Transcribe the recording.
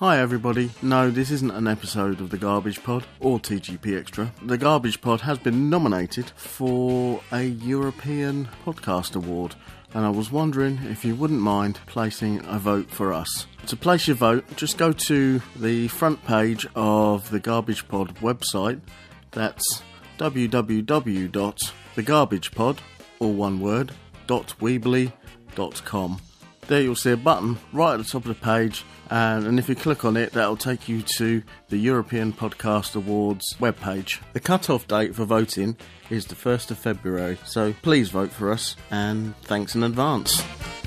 Hi everybody. No, this isn't an episode of The Garbage Pod or TGP Extra. The Garbage Pod has been nominated for a European Podcast Award, and I was wondering if you wouldn't mind placing a vote for us. To place your vote, just go to the front page of the Garbage Pod website. That's www.thegarbagepod, all one word, .weebly.com. There you'll see a button right at the top of the page, and if you click on it, that'll take you to the European Podcast Awards webpage. The cut-off date for voting is the 1st of February, so please vote for us, and thanks in advance.